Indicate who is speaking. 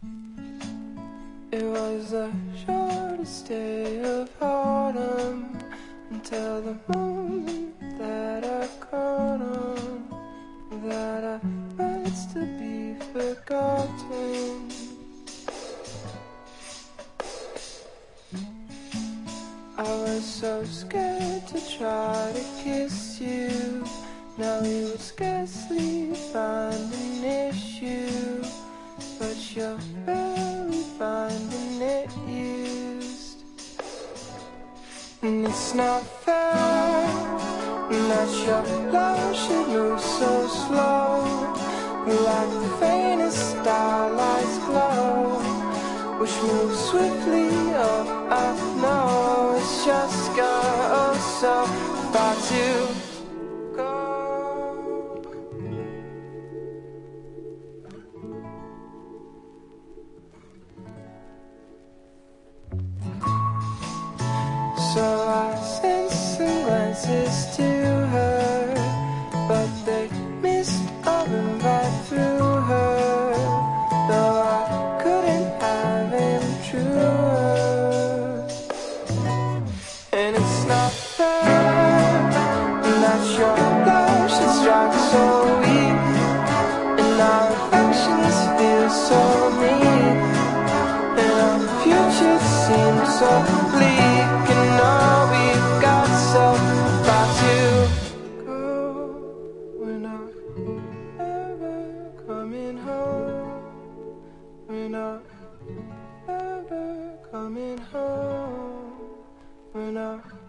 Speaker 1: It was the shortest day of autumn until the moment that I caught on that our words to be forgotten. I was so scared to try to kiss you. Now we would scarcely find an issue, but you're barely finding it used. And it's not fair that your love should move so slow, like the faintest starlight's glow, which moves swiftly up. I know it's just got so far to go. So I sent some glances to her, but they missed all the right through her, though I couldn't have him truer. And it's not fair that your love should strike so weak, and our affections feel so mean, and our future seems so bleak, and all we've got so far to go. We're not ever coming home. We're not ever coming home. We're not